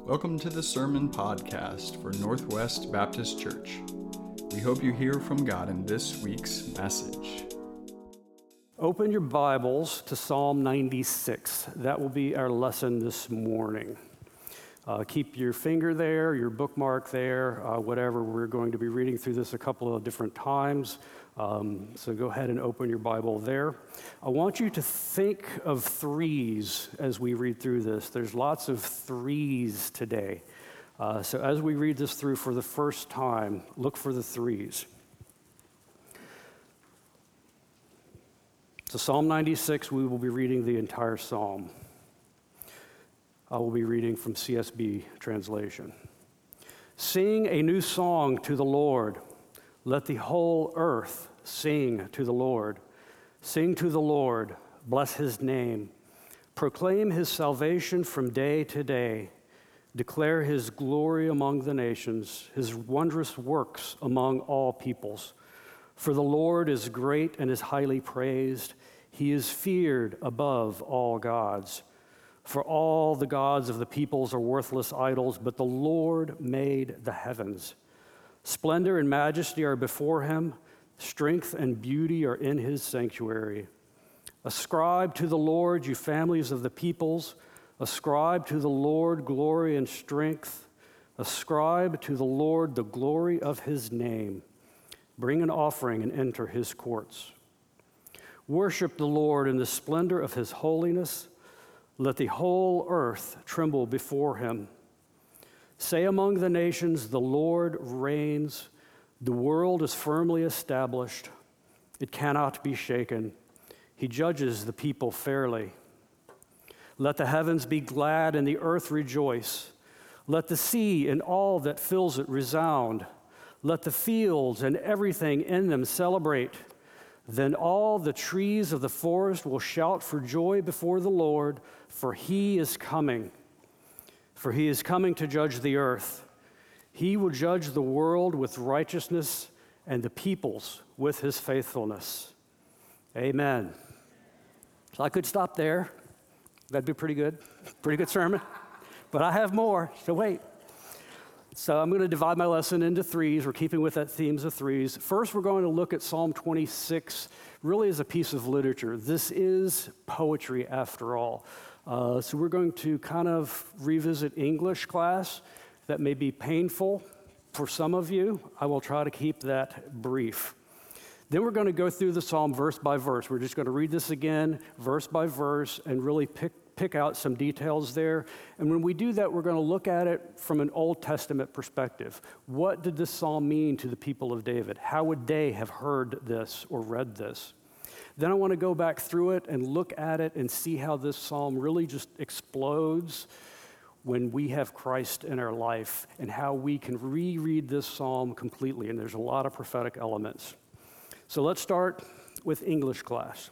Welcome to the Sermon Podcast for Northwest Baptist Church. We hope you hear from God in this week's message. Open your Bibles to Psalm 96. That will be our lesson this morning. Keep your finger there, your bookmark there, whatever. We're going to be reading through this a couple of different times. So go ahead and open your Bible there. I want you to think of threes as we read through this. There's lots of threes today. So as we read this through for the first time, look for the threes. So Psalm 96, we will be reading the entire psalm. I will be reading from CSB translation. Sing a new song to the Lord. Let the whole earth sing to the Lord. Sing to the Lord, bless his name. Proclaim his salvation from day to day. Declare his glory among the nations, his wondrous works among all peoples. For the Lord is great and is highly praised. He is feared above all gods. For all the gods of the peoples are worthless idols, but the Lord made the heavens. Splendor and majesty are before him. Strength and beauty are in his sanctuary. Ascribe to the Lord, you families of the peoples. Ascribe to the Lord glory and strength. Ascribe to the Lord the glory of his name. Bring an offering and enter his courts. Worship the Lord in the splendor of his holiness. Let the whole earth tremble before him. Say among the nations, the Lord reigns. The world is firmly established. It cannot be shaken. He judges the people fairly. Let the heavens be glad and the earth rejoice. Let the sea and all that fills it resound. Let the fields and everything in them celebrate. Then all the trees of the forest will shout for joy before the Lord, for he is coming. For he is coming to judge the earth. He will judge the world with righteousness and the peoples with his faithfulness. Amen. So I could stop there. That'd be pretty good sermon. But I have more, so wait. So I'm going to divide my lesson into threes. We're keeping with that themes of threes. First, we're going to look at Psalm 26, really as a piece of literature. This is poetry after all. So we're going to kind of revisit English class. That may be painful for some of you. I will try to keep that brief. Then we're going to go through the psalm verse by verse. We're just going to read this again, verse by verse, and really pick out some details there. And when we do that, we're going to look at it from an Old Testament perspective. What did this psalm mean to the people of David? How would they have heard this or read this? Then I want to go back through it and look at it and see how this psalm really just explodes when we have Christ in our life and how we can reread this psalm completely. And there's a lot of prophetic elements. So let's start with English class.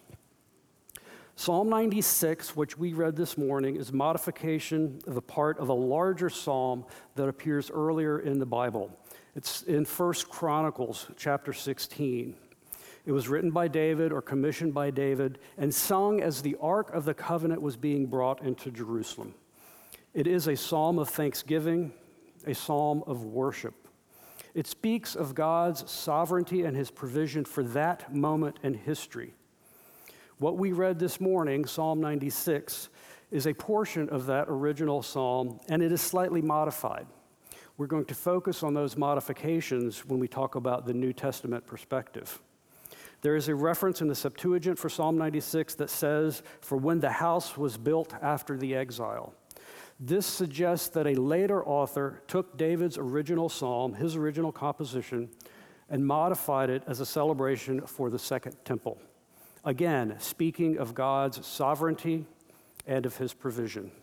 Psalm 96, which we read this morning, is modification of a part of a larger psalm that appears earlier in the Bible. It's in 1 Chronicles chapter 16. It was written by David or commissioned by David and sung as the Ark of the Covenant was being brought into Jerusalem. It is a psalm of thanksgiving, a psalm of worship. It speaks of God's sovereignty and his provision for that moment in history. What we read this morning, Psalm 96, is a portion of that original psalm, and it is slightly modified. We're going to focus on those modifications when we talk about the New Testament perspective. There is a reference in the Septuagint for Psalm 96 that says, "For when the house was built after the exile." This suggests that a later author took David's original psalm, his original composition, and modified it as a celebration for the Second Temple. Again, speaking of God's sovereignty and of his provision.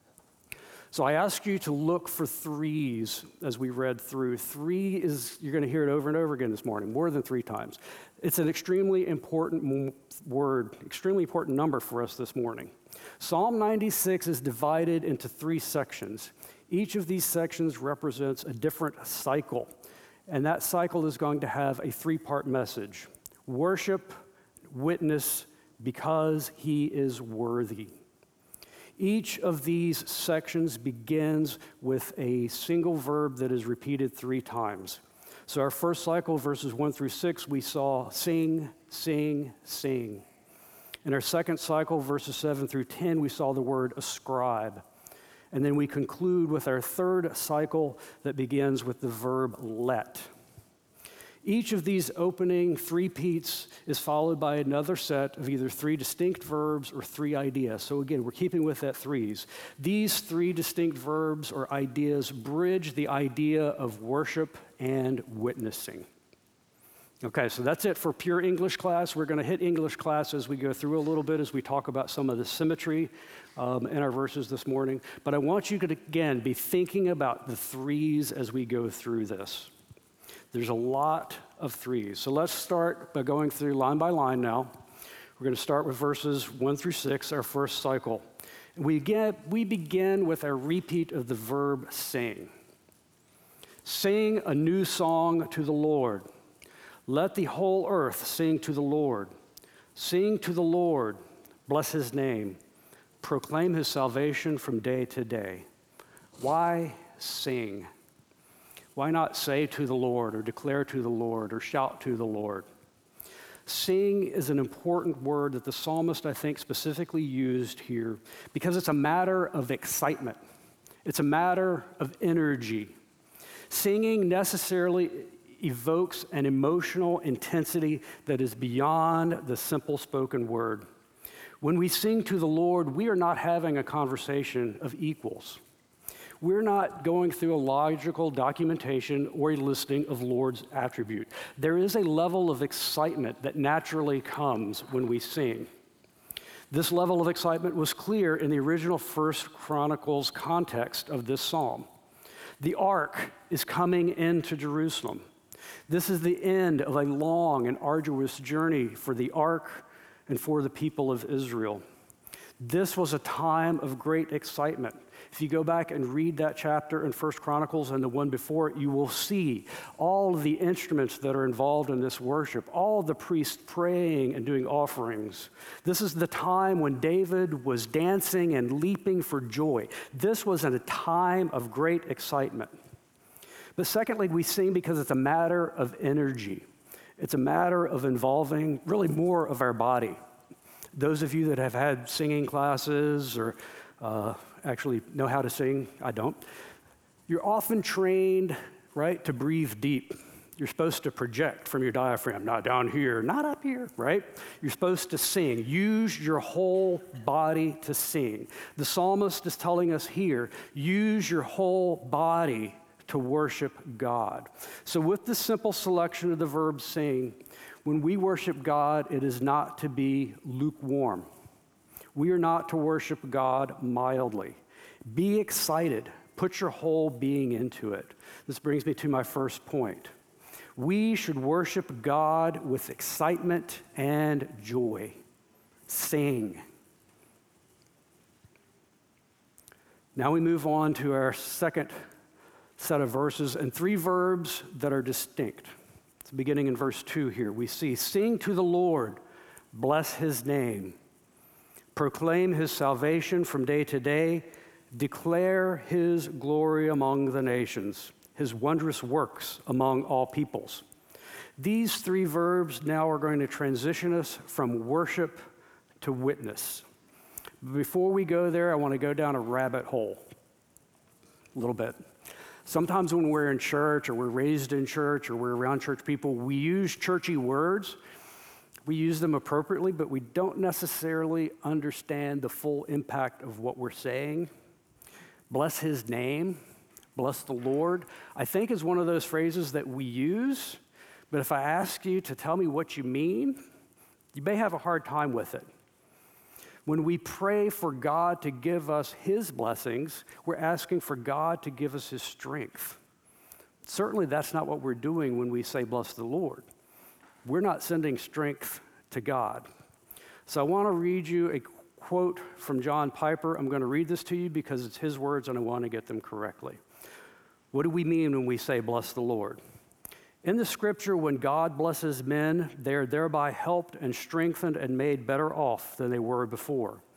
So I ask you to look for threes as we read through. Three is, you're going to hear it over and over again this morning, more than 3 times. It's an extremely important word, extremely important number for us this morning. Psalm 96 is divided into 3 sections. Each of these sections represents a different cycle, and that cycle is going to have a 3-part message: worship, witness, because he is worthy. Each of these sections begins with a single verb that is repeated 3 times. So our first cycle, verses 1 through 6, we saw sing, sing, sing. In our second cycle, verses 7 through 10, we saw the word ascribe. And then we conclude with our third cycle that begins with the verb let. Each of these opening three-peats is followed by another set of either 3 distinct verbs or 3 ideas. So again, we're keeping with that threes. These 3 distinct verbs or ideas bridge the idea of worship and witnessing. Okay, so that's it for pure English class. We're going to hit English class as we go through a little bit as we talk about some of the symmetry in our verses this morning. But I want you to, again, be thinking about the threes as we go through this. There's a lot of threes. So let's start by going through line by line now. We're going to start with verses 1 through 6, our first cycle. We begin with a repeat of the verb sing. Sing a new song to the Lord. Let the whole earth sing to the Lord. Sing to the Lord, bless his name. Proclaim his salvation from day to day. Why sing? Why not say to the Lord or declare to the Lord or shout to the Lord? Sing is an important word that the psalmist, I think, specifically used here because it's a matter of excitement. It's a matter of energy. Singing necessarily evokes an emotional intensity that is beyond the simple spoken word. When we sing to the Lord, we are not having a conversation of equals. We're not going through a logical documentation or a listing of Lord's attribute. There is a level of excitement that naturally comes when we sing. This level of excitement was clear in the original First Chronicles context of this psalm. The ark is coming into Jerusalem. This is the end of a long and arduous journey for the ark and for the people of Israel. This was a time of great excitement. If you go back and read that chapter in First Chronicles and the one before it, you will see all of the instruments that are involved in this worship, all of the priests praying and doing offerings. This is the time when David was dancing and leaping for joy. This was a time of great excitement. But secondly, we sing because it's a matter of energy. It's a matter of involving really more of our body. Those of you that have had singing classes or actually know how to sing, I don't. You're often trained, right, to breathe deep. You're supposed to project from your diaphragm, not down here, not up here, right? You're supposed to sing. Use your whole body to sing. The psalmist is telling us here, use your whole body to worship God. So with this simple selection of the verb sing, when we worship God, it is not to be lukewarm. We are not to worship God mildly. Be excited. Put your whole being into it. This brings me to my first point. We should worship God with excitement and joy. Sing. Now we move on to our second set of verses and 3 verbs that are distinct. It's beginning in verse 2 here. We see, sing to the Lord, bless his name. Proclaim his salvation from day to day. Declare his glory among the nations, his wondrous works among all peoples. These 3 verbs now are going to transition us from worship to witness. Before we go there, I want to go down a rabbit hole a little bit. Sometimes when we're in church or we're raised in church or we're around church people, we use churchy words. We use them appropriately, but we don't necessarily understand the full impact of what we're saying. Bless his name, bless the Lord, I think is one of those phrases that we use, but if I ask you to tell me what you mean, you may have a hard time with it. When we pray for God to give us his blessings, we're asking for God to give us his strength. Certainly that's not what we're doing when we say bless the Lord. We're not sending strength to God. So I want to read you a quote from John Piper. I'm going to read this to you because it's his words and I want to get them correctly. What do we mean when we say bless the Lord? In the scripture, when God blesses men, they are thereby helped and strengthened and made better off than they were before.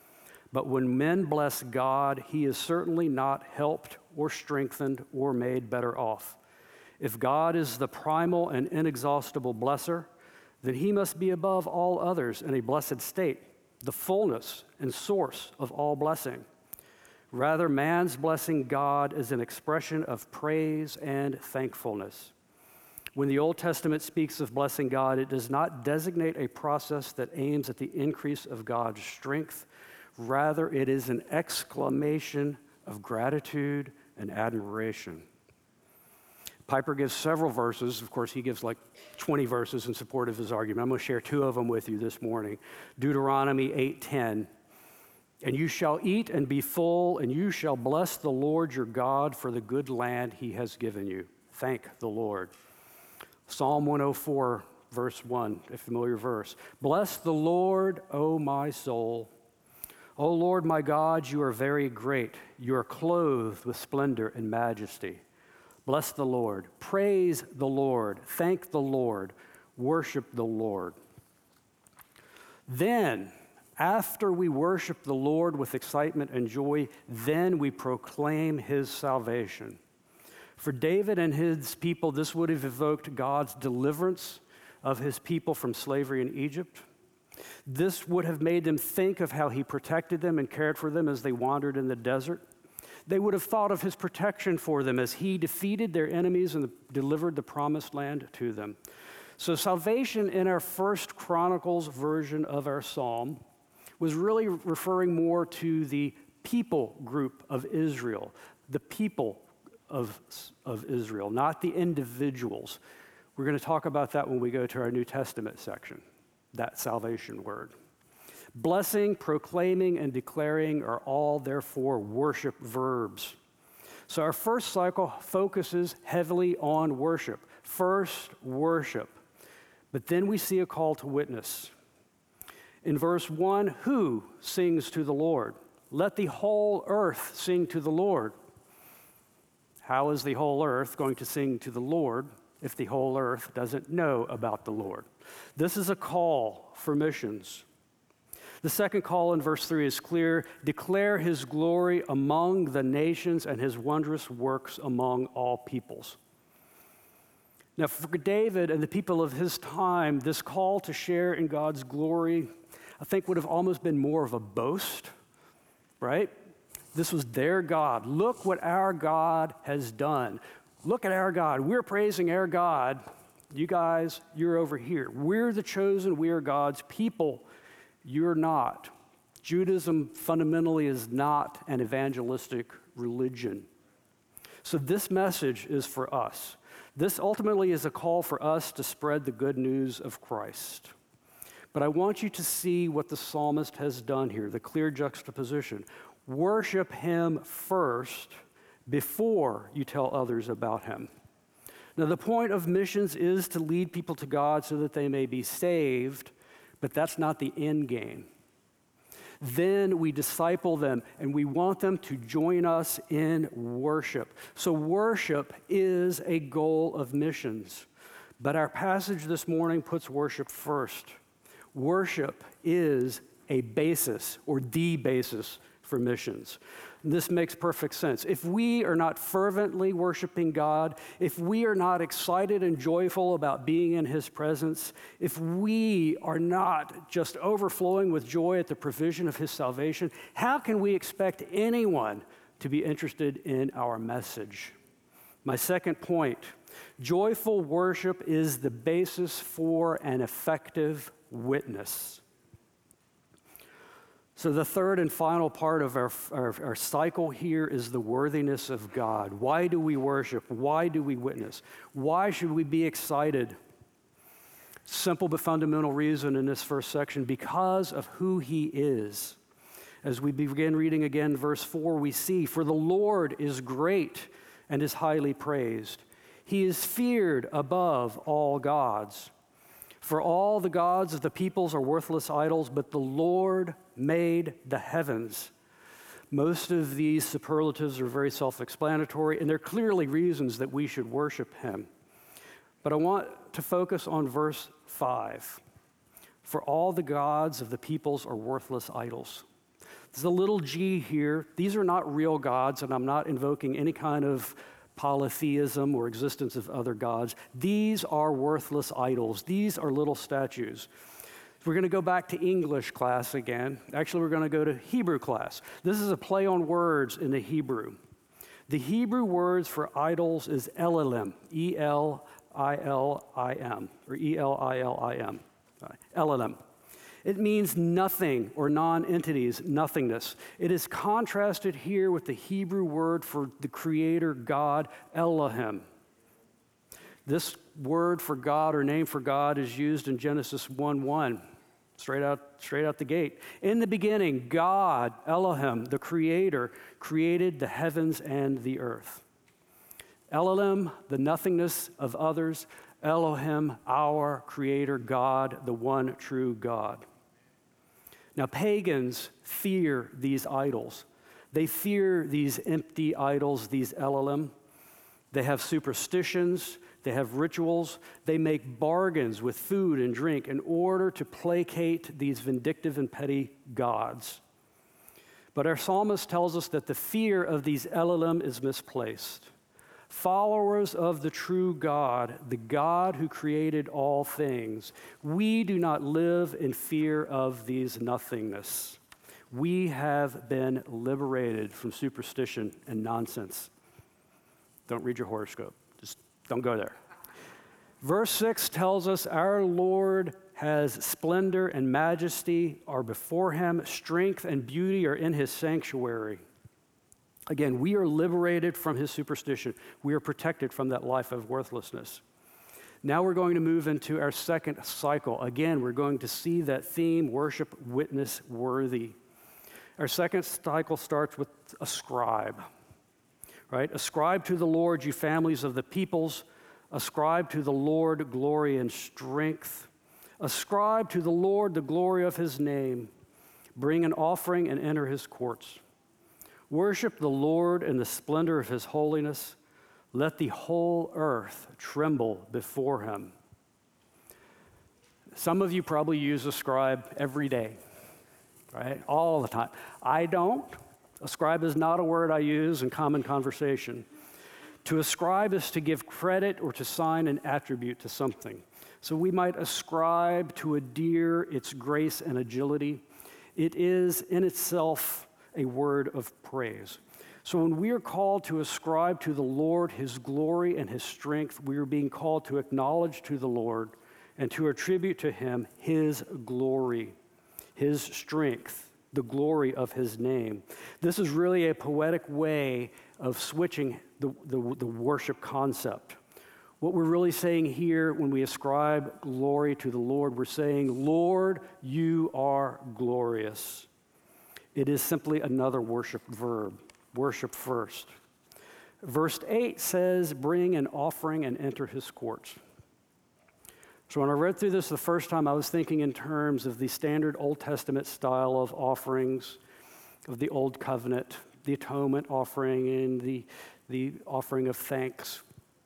But when men bless God, he is certainly not helped or strengthened or made better off. If God is the primal and inexhaustible blesser, then he must be above all others in a blessed state, the fullness and source of all blessing. Rather, man's blessing God is an expression of praise and thankfulness. When the Old Testament speaks of blessing God, it does not designate a process that aims at the increase of God's strength. Rather, it is an exclamation of gratitude and admiration. Piper gives several verses. Of course, he gives like 20 verses in support of his argument. I'm going to share two of them with you this morning. Deuteronomy 8:10. And you shall eat and be full, and you shall bless the Lord your God for the good land he has given you. Thank the Lord. Psalm 104, verse 1, a familiar verse. Bless the Lord, O my soul. O Lord my God, you are very great. You are clothed with splendor and majesty. Bless the Lord. Praise the Lord. Thank the Lord. Worship the Lord. Then, after we worship the Lord with excitement and joy, then we proclaim his salvation. For David and his people, this would have evoked God's deliverance of his people from slavery in Egypt. This would have made them think of how he protected them and cared for them as they wandered in the desert. They would have thought of his protection for them as he defeated their enemies and delivered the promised land to them. So salvation in our First Chronicles version of our psalm was really referring more to the people group of Israel, the people of Israel, not the individuals. We're going to talk about that when we go to our New Testament section, that salvation word. Blessing, proclaiming, and declaring are all, therefore, worship verbs. So our first cycle focuses heavily on worship. First, worship. But then we see a call to witness. In verse 1, who sings to the Lord? Let the whole earth sing to the Lord. How is the whole earth going to sing to the Lord if the whole earth doesn't know about the Lord? This is a call for missions. The second call in verse 3 is clear. Declare his glory among the nations and his wondrous works among all peoples. Now, for David and the people of his time, this call to share in God's glory, I think, would have almost been more of a boast, right? This was their God. Look what our God has done. Look at our God. We're praising our God. You guys, you're over here. We're the chosen. We are God's people. You're not. Judaism fundamentally is not an evangelistic religion. So this message is for us. This ultimately is a call for us to spread the good news of Christ. But I want you to see what the psalmist has done here, the clear juxtaposition. Worship him first before you tell others about him. Now, the point of missions is to lead people to God so that they may be saved, but that's not the end game. Then we disciple them, and we want them to join us in worship. So worship is a goal of missions. But our passage this morning puts worship first. Worship is a basis, or the basis, for missions. This makes perfect sense. If we are not fervently worshiping God, if we are not excited and joyful about being in his presence, if we are not just overflowing with joy at the provision of his salvation, how can we expect anyone to be interested in our message? My second point, joyful worship is the basis for an effective witness. So the third and final part of our cycle here is the worthiness of God. Why do we worship? Why do we witness? Why should we be excited? Simple but fundamental reason in this first section, because of who he is. As we begin reading again verse 4, we see, for the Lord is great and is highly praised. He is feared above all gods. For all the gods of the peoples are worthless idols, but the Lord made the heavens. Most of these superlatives are very self-explanatory, and they're clearly reasons that we should worship him. But I want to focus on verse 5. For all the gods of the peoples are worthless idols. There's a little g here. These are not real gods, and I'm not invoking any kind of polytheism or existence of other gods. These are worthless idols. These are little statues. We're going to go back to English class again. Actually, we're going to go to Hebrew class. This is a play on words in the Hebrew. The Hebrew words for idols is Elilim, E-L-I-L-I-M, or E-L-I-L-I-M, Elilim. It means nothing or non-entities, nothingness. It is contrasted here with the Hebrew word for the creator God, Elohim. This word for God or name for God is used in Genesis 1:1, straight out the gate. In the beginning, God, Elohim, the creator, created the heavens and the earth. Elohim, the nothingness of others. Elohim, our creator God, the one true God. Now, pagans fear these idols. They fear these empty idols, these Elohim. They have superstitions. They have rituals. They make bargains with food and drink in order to placate these vindictive and petty gods. But our psalmist tells us that the fear of these Elohim is misplaced. Followers of the true God, the God who created all things, we do not live in fear of these nothingness. We have been liberated from superstition and nonsense. Don't read your horoscope. Just don't go there. Verse 6 tells us our Lord has splendor and majesty are before him. Strength and beauty are in his sanctuary. Again, we are liberated from his superstition. We are protected from that life of worthlessness. Now we're going to move into our second cycle. Again, we're going to see that theme, worship, witness, worthy. Our second cycle starts with ascribe, right? Ascribe to the Lord, you families of the peoples. Ascribe to the Lord glory and strength. Ascribe to the Lord the glory of his name. Bring an offering and enter his courts. Worship the Lord in the splendor of his holiness. Let the whole earth tremble before him. Some of you probably use ascribe every day, right? All the time. I don't. Ascribe is not a word I use in common conversation. To ascribe is to give credit or to assign an attribute to something. So we might ascribe to a deer its grace and agility. It is in itself a word of praise. So when we are called to ascribe to the Lord his glory and his strength, we are being called to acknowledge to the Lord and to attribute to him his glory, his strength, the glory of his name. This is really a poetic way of switching the worship concept. What we're really saying here when we ascribe glory to the Lord, we're saying, Lord, you are glorious. It is simply another worship verb, worship first. Verse 8 says, bring an offering and enter his courts. So when I read through this the first time, I was thinking in terms of the standard Old Testament style of offerings of the Old Covenant, the atonement offering and the offering of thanks.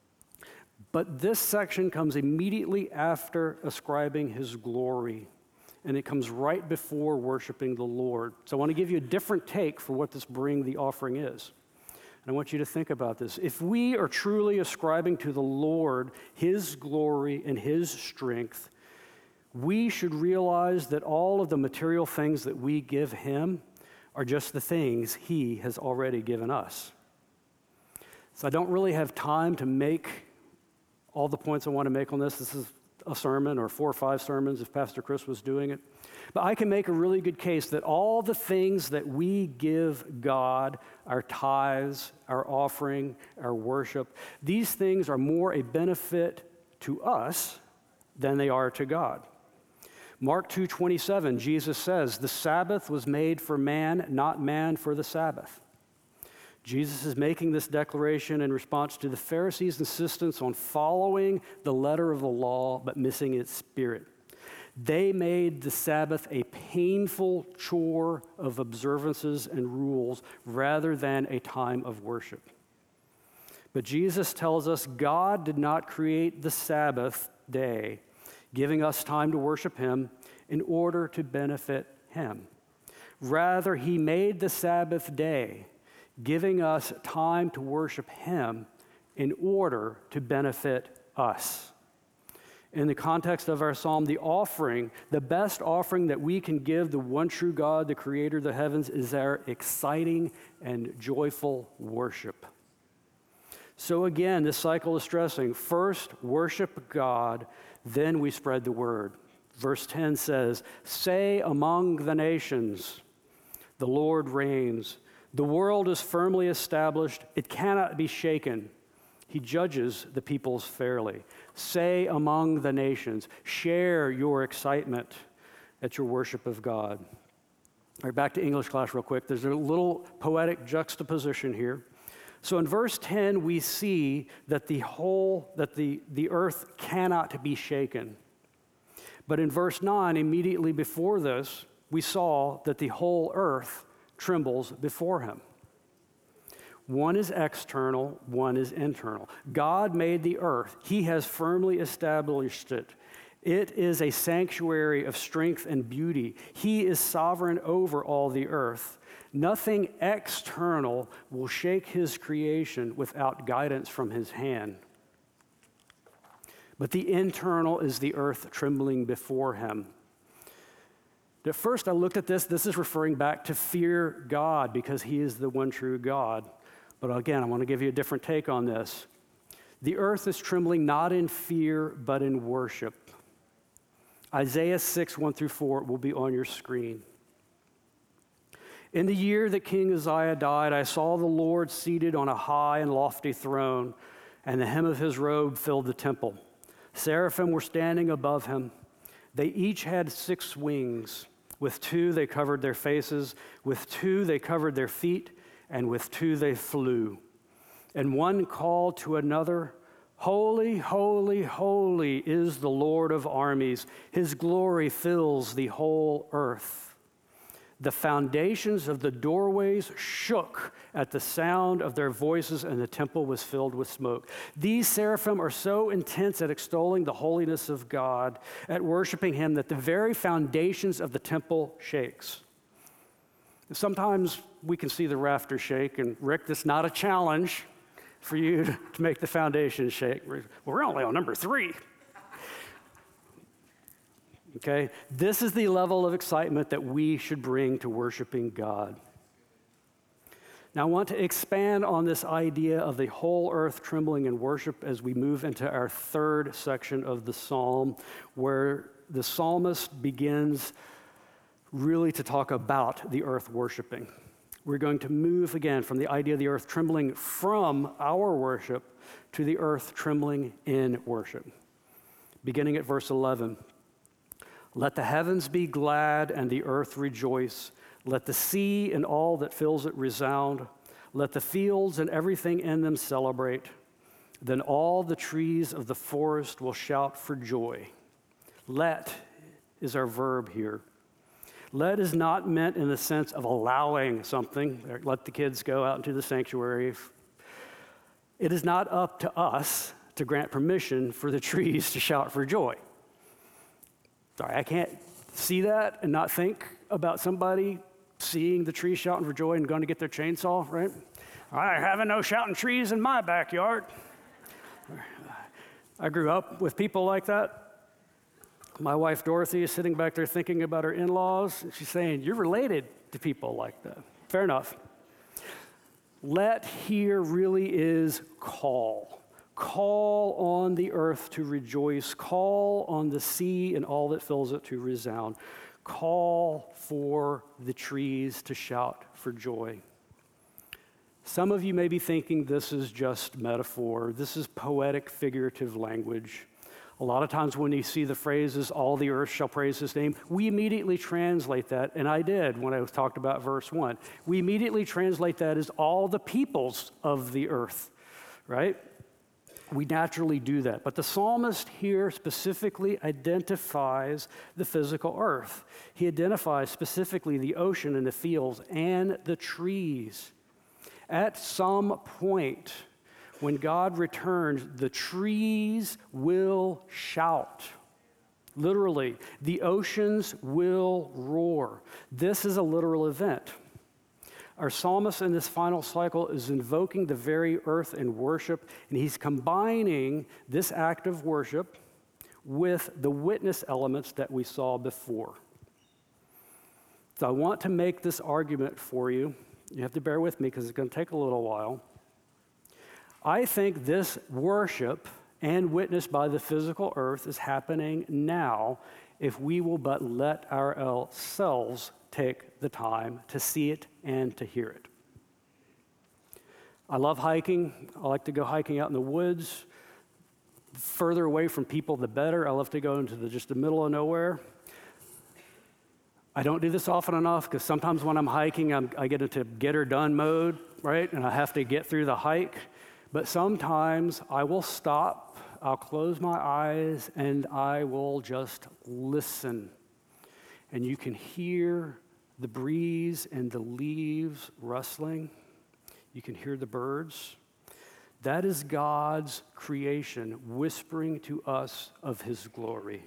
But this section comes immediately after ascribing his glory. And it comes right before worshiping the Lord. So I want to give you a different take for what this bring the offering is. And I want you to think about this. If we are truly ascribing to the Lord his glory and his strength, we should realize that all of the material things that we give him are just the things he has already given us. So I don't really have time to make all the points I want to make on this. This is a sermon or 4 or 5 sermons if Pastor Chris was doing it. But I can make a really good case that all the things that we give God, our tithes, our offering, our worship, these things are more a benefit to us than they are to God. Mark 2:27, Jesus says, the Sabbath was made for man, not man for the Sabbath. Jesus is making this declaration in response to the Pharisees' insistence on following the letter of the law but missing its spirit. They made the Sabbath a painful chore of observances and rules rather than a time of worship. But Jesus tells us God did not create the Sabbath day, giving us time to worship him in order to benefit him. Rather, he made the Sabbath day, giving us time to worship him in order to benefit us. In the context of our psalm, the offering, the best offering that we can give the one true God, the creator of the heavens, is our exciting and joyful worship. So again, this cycle is stressing, first worship God, then we spread the word. Verse 10 says, "Say among the nations, the Lord reigns. The world is firmly established. It cannot be shaken. He judges the peoples fairly." Say among the nations. Share your excitement at your worship of God. All right, back to English class real quick. There's a little poetic juxtaposition here. So in verse 10, we see that the earth cannot be shaken. But in verse 9, immediately before this, we saw that the whole earth trembles before him. One is external, one is internal. God made the earth. He has firmly established it. It is a sanctuary of strength and beauty. He is sovereign over all the earth. Nothing external will shake his creation without guidance from his hand. But the internal is the earth trembling before him. At first I looked at this is referring back to fear God because he is the one true God. But again, I want to give you a different take on this. The earth is trembling not in fear, but in worship. Isaiah 6, 1-4 will be on your screen. "In the year that King Uzziah died, I saw the Lord seated on a high and lofty throne, and the hem of his robe filled the temple. Seraphim were standing above him. They each had 6 wings. With 2 they covered their faces, with 2 they covered their feet, and with 2 they flew. And one called to another, 'Holy, holy, holy is the Lord of armies. His glory fills the whole earth.' The foundations of the doorways shook at the sound of their voices, and the temple was filled with smoke." These seraphim are so intense at extolling the holiness of God, at worshiping him, that the very foundations of the temple shakes. Sometimes we can see the rafters shake, and Rick, this is not a challenge for you to make the foundation shake. We're only on number 3. Okay, this is the level of excitement that we should bring to worshiping God. Now, I want to expand on this idea of the whole earth trembling in worship as we move into our third section of the psalm, where the psalmist begins really to talk about the earth worshiping. We're going to move again from the idea of the earth trembling from our worship to the earth trembling in worship. Beginning at verse 11. "Let the heavens be glad and the earth rejoice. Let the sea and all that fills it resound. Let the fields and everything in them celebrate. Then all the trees of the forest will shout for joy." Let is our verb here. Let is not meant in the sense of allowing something. Let the kids go out into the sanctuary. It is not up to us to grant permission for the trees to shout for joy. Sorry, I can't see that and not think about somebody seeing the tree shouting for joy and going to get their chainsaw, right? "I have no shouting trees in my backyard." I grew up with people like that. My wife, Dorothy, is sitting back there thinking about her in-laws, and she's saying, "You're related to people like that." Fair enough. Let here really is call. Call on the earth to rejoice. Call on the sea and all that fills it to resound. Call for the trees to shout for joy. Some of you may be thinking this is just metaphor. This is poetic, figurative language. A lot of times when you see the phrases, "all the earth shall praise his name," we immediately translate that, and I did when I talked about verse 1. We immediately translate that as all the peoples of the earth, right? We naturally do that. But the psalmist here specifically identifies the physical earth. He identifies specifically the ocean and the fields and the trees. At some point, when God returns, the trees will shout. Literally, the oceans will roar. This is a literal event. Our psalmist in this final cycle is invoking the very earth in worship, and he's combining this act of worship with the witness elements that we saw before. So I want to make this argument for you. You have to bear with me because it's going to take a little while. I think this worship and witness by the physical earth is happening now if we will but let ourselves take the time to see it and to hear it. I love hiking. I like to go hiking out in the woods. Further away from people, the better. I love to go into just the middle of nowhere. I don't do this often enough because sometimes when I'm hiking, I get into get her done mode, right? And I have to get through the hike. But sometimes I will stop, I'll close my eyes, and I will just listen. And you can hear the breeze and the leaves rustling. You can hear the birds. That is God's creation whispering to us of his glory.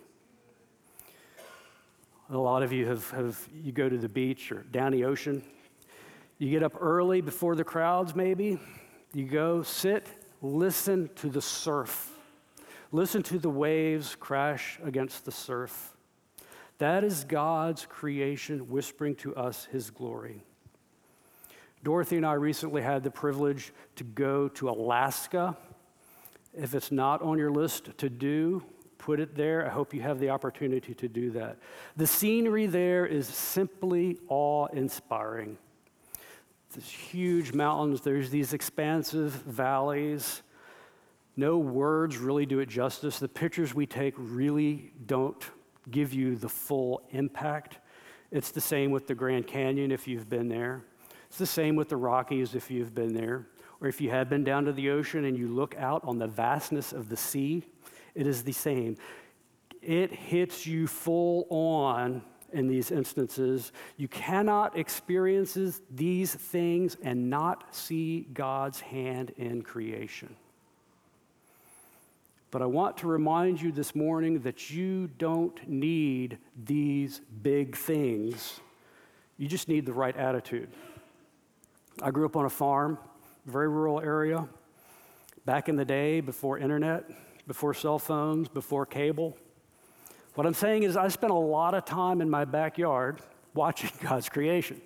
A lot of you you go to the beach or down the ocean. You get up early before the crowds maybe. You go sit, listen to the surf. Listen to the waves crash against the surf. That is God's creation whispering to us his glory. Dorothy and I recently had the privilege to go to Alaska. If it's not on your list to do, put it there. I hope you have the opportunity to do that. The scenery there is simply awe-inspiring. There's huge mountains. There's these expansive valleys. No words really do it justice. The pictures we take really don't give you the full impact. It's the same with the Grand Canyon if you've been there. It's the same with the Rockies if you've been there. Or if you have been down to the ocean and you look out on the vastness of the sea, it is the same. It hits you full on in these instances. You cannot experience these things and not see God's hand in creation. But I want to remind you this morning that you don't need these big things. You just need the right attitude. I grew up on a farm, very rural area, back in the day before internet, before cell phones, before cable. What I'm saying is I spent a lot of time in my backyard watching God's creation.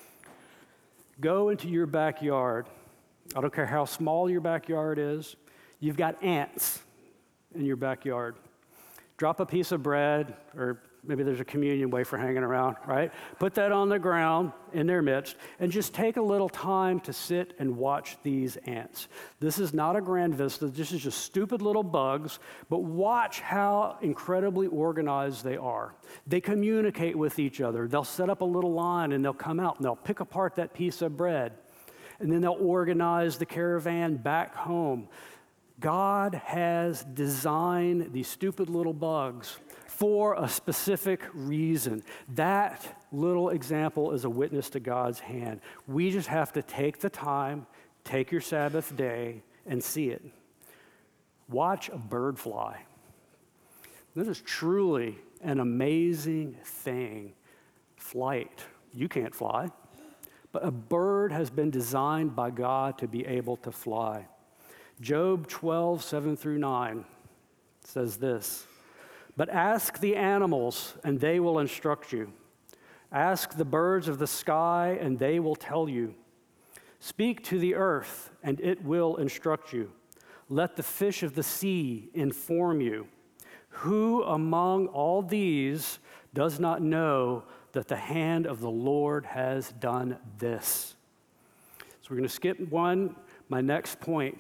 Go into your backyard. I don't care how small your backyard is. You've got ants in your backyard. Drop a piece of bread, or maybe there's a communion wafer hanging around, right? Put that on the ground in their midst, and just take a little time to sit and watch these ants. This is not a grand vista. This is just stupid little bugs, but watch how incredibly organized they are. They communicate with each other. They'll set up a little line, and they'll come out, and they'll pick apart that piece of bread, and then they'll organize the caravan back home. God has designed these stupid little bugs for a specific reason. That little example is a witness to God's hand. We just have to take the time, take your Sabbath day, and see it. Watch a bird fly. This is truly an amazing thing. Flight. You can't fly, but a bird has been designed by God to be able to fly. Job 12, 7 through 9 says this, "But ask the animals, and they will instruct you. Ask the birds of the sky, and they will tell you. Speak to the earth, and it will instruct you. Let the fish of the sea inform you. Who among all these does not know that the hand of the Lord has done this?" So we're going to skip one. My next point.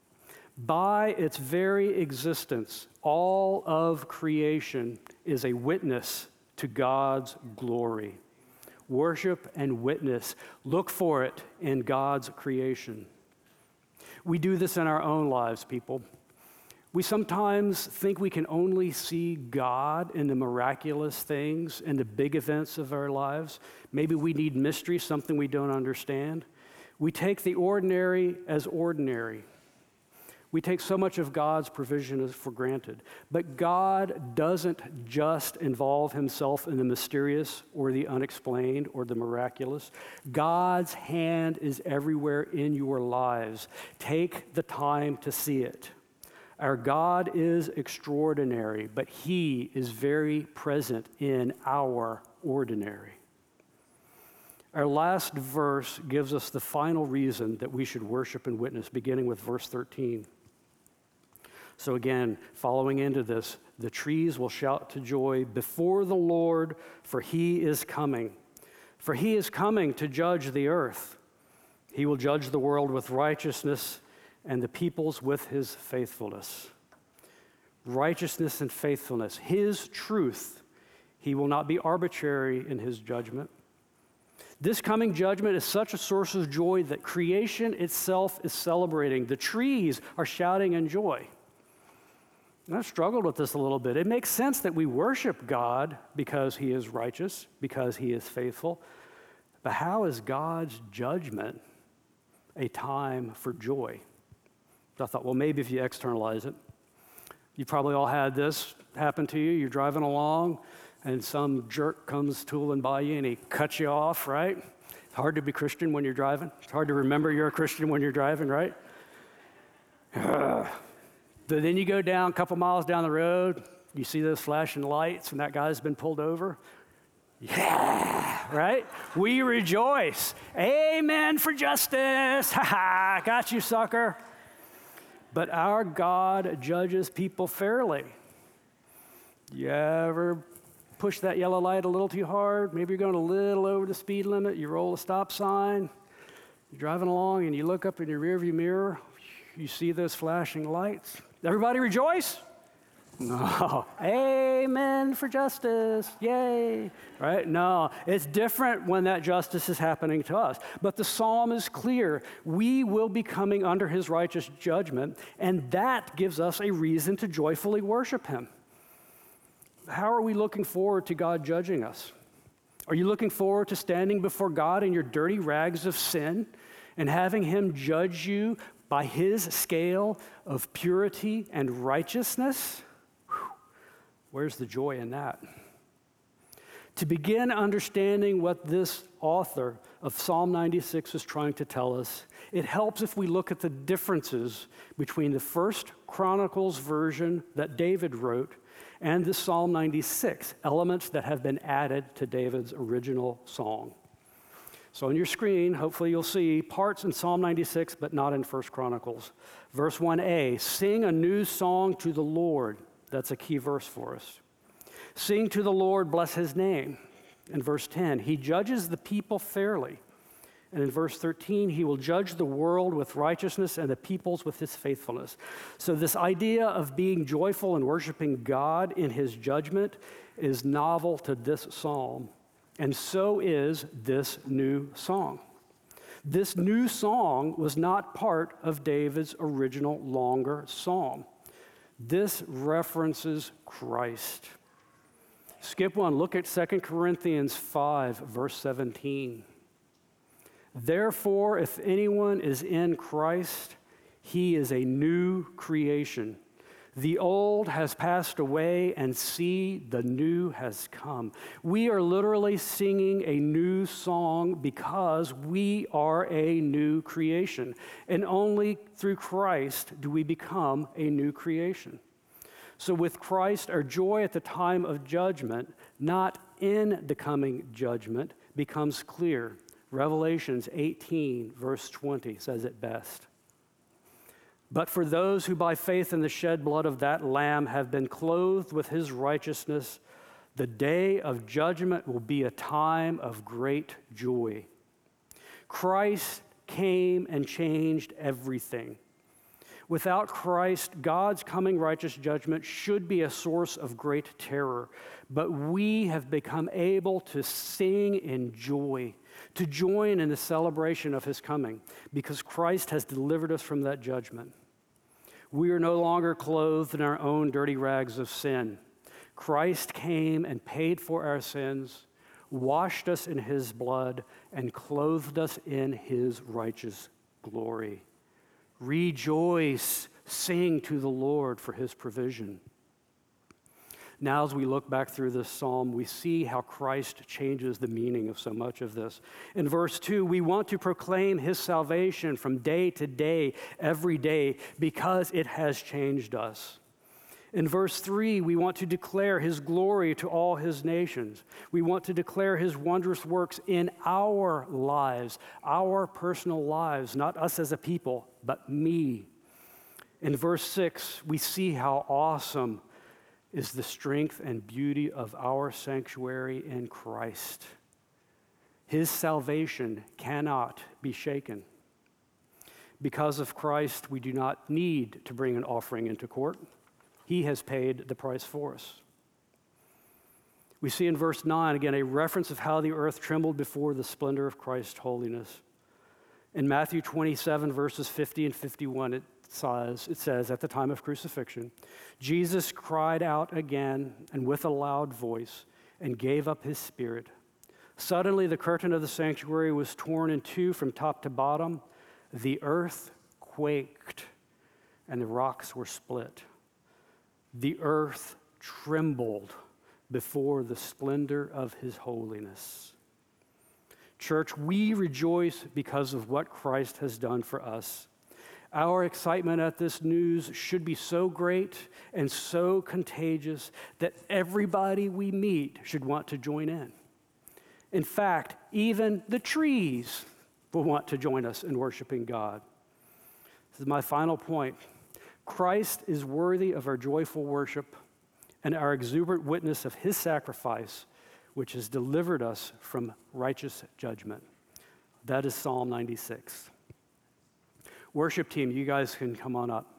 By its very existence, all of creation is a witness to God's glory. Worship and witness. Look for it in God's creation. We do this in our own lives, people. We sometimes think we can only see God in the miraculous things, in the big events of our lives. Maybe we need mystery, something we don't understand. We take the ordinary as ordinary. We take so much of God's provision for granted. But God doesn't just involve himself in the mysterious or the unexplained or the miraculous. God's hand is everywhere in your lives. Take the time to see it. Our God is extraordinary, but he is very present in our ordinary. Our last verse gives us the final reason that we should worship and witness, beginning with verse 13. So again, following into this, the trees will shout to joy before the Lord, for he is coming. For he is coming to judge the earth. He will judge the world with righteousness and the peoples with his faithfulness. Righteousness and faithfulness, his truth. He will not be arbitrary in his judgment. This coming judgment is such a source of joy that creation itself is celebrating. The trees are shouting in joy. And I've struggled with this a little bit. It makes sense that we worship God because he is righteous, because he is faithful. But how is God's judgment a time for joy? So I thought, well, maybe if you externalize it. You probably all had this happen to you. You're driving along, and some jerk comes tooling by you, and he cuts you off, right? It's hard to be Christian when you're driving. It's hard to remember you're a Christian when you're driving, right? But then you go down a couple miles down the road, you see those flashing lights, and that guy's been pulled over. Yeah, right? We rejoice. Amen for justice. Ha ha, got you, sucker. But our God judges people fairly. You ever push that yellow light a little too hard? Maybe you're going a little over the speed limit. You roll a stop sign. You're driving along, and you look up in your rearview mirror. You see those flashing lights. Everybody rejoice? No. Amen for justice. Yay. Right? No. It's different when that justice is happening to us. But the psalm is clear. We will be coming under his righteous judgment, and that gives us a reason to joyfully worship him. How are we looking forward to God judging us? Are you looking forward to standing before God in your dirty rags of sin and having him judge you by his scale of purity and righteousness? Where's the joy in that? To begin understanding what this author of Psalm 96 is trying to tell us, it helps if we look at the differences between the First Chronicles version that David wrote and the Psalm 96, elements that have been added to David's original song. So on your screen, hopefully you'll see parts in Psalm 96, but not in 1 Chronicles. Verse 1a, sing a new song to the Lord. That's a key verse for us. Sing to the Lord, bless his name. In verse 10, he judges the people fairly. And in verse 13, he will judge the world with righteousness and the peoples with his faithfulness. So this idea of being joyful and worshiping God in his judgment is novel to this psalm. And so is this new song. This new song was not part of David's original longer psalm. This references Christ. Skip one, look at 2 Corinthians 5, verse 17. Therefore, if anyone is in Christ, he is a new creation. The old has passed away, and see, the new has come. We are literally singing a new song because we are a new creation. And only through Christ do we become a new creation. So with Christ, our joy at the time of judgment, not in the coming judgment, becomes clear. Revelations 18, verse 20 says it best. But for those who by faith in the shed blood of that Lamb have been clothed with his righteousness, the day of judgment will be a time of great joy. Christ came and changed everything. Without Christ, God's coming righteous judgment should be a source of great terror. But we have become able to sing in joy, to join in the celebration of his coming, because Christ has delivered us from that judgment. We are no longer clothed in our own dirty rags of sin. Christ came and paid for our sins, washed us in his blood, and clothed us in his righteous glory. Rejoice, Sing to the Lord for his provision. Now, as we look back through this psalm, we see how Christ changes the meaning of so much of this. In verse 2, we want to proclaim his salvation from day to day, every day, because it has changed us. In verse 3, we want to declare his glory to all his nations. We want to declare his wondrous works in our lives, our personal lives, not us as a people, but me. In verse 6, we see how awesome is the strength and beauty of our sanctuary in Christ. His salvation cannot be shaken. Because of Christ, we do not need to bring an offering into court. He has paid the price for us. We see in verse 9, again, a reference of how the earth trembled before the splendor of Christ's holiness. In Matthew 27, verses 50 and 51, it says, at the time of crucifixion, Jesus cried out again and with a loud voice and gave up his spirit. Suddenly the curtain of the sanctuary was torn in two from top to bottom. The earth quaked and the rocks were split. The earth trembled before the splendor of his holiness. Church, we rejoice because of what Christ has done for us. Our excitement at this news should be so great and so contagious that everybody we meet should want to join in. In fact, even the trees will want to join us in worshiping God. This is my final point. Christ is worthy of our joyful worship and our exuberant witness of his sacrifice, which has delivered us from righteous judgment. That is Psalm 96. Worship team, you guys can come on up.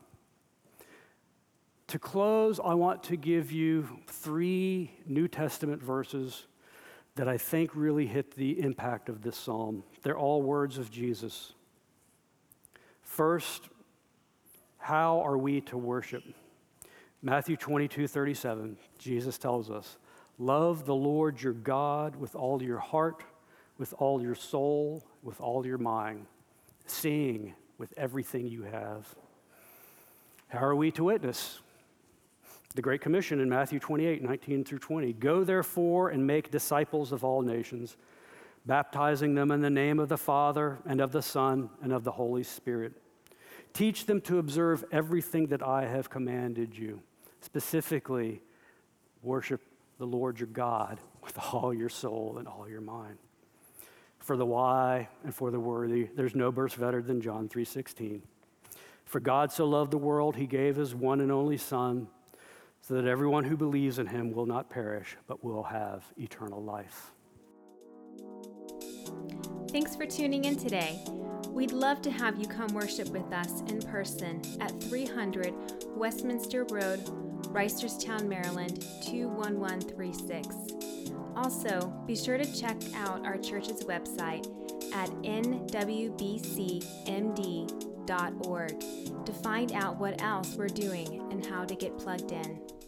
To close, I want to give you 3 New Testament verses that I think really hit the impact of this psalm. They're all words of Jesus. First, how are we to worship? Matthew 22:37, Jesus tells us, love the Lord your God with all your heart, with all your soul, with all your mind. Sing with everything you have. How are we to witness? The Great Commission in Matthew 28:19 through 20. Go therefore and make disciples of all nations, baptizing them in the name of the Father and of the Son and of the Holy Spirit. Teach them to observe everything that I have commanded you. Specifically, worship the Lord your God with all your soul and all your mind. For the why and for the worthy, there's no verse better than John 3:16. For God so loved the world, he gave his one and only Son, so that everyone who believes in him will not perish, but will have eternal life. Thanks for tuning in today. We'd love to have you come worship with us in person at 300 Westminster Road, Reisterstown, Maryland, 21136. Also, be sure to check out our church's website at nwbcmd.org to find out what else we're doing and how to get plugged in.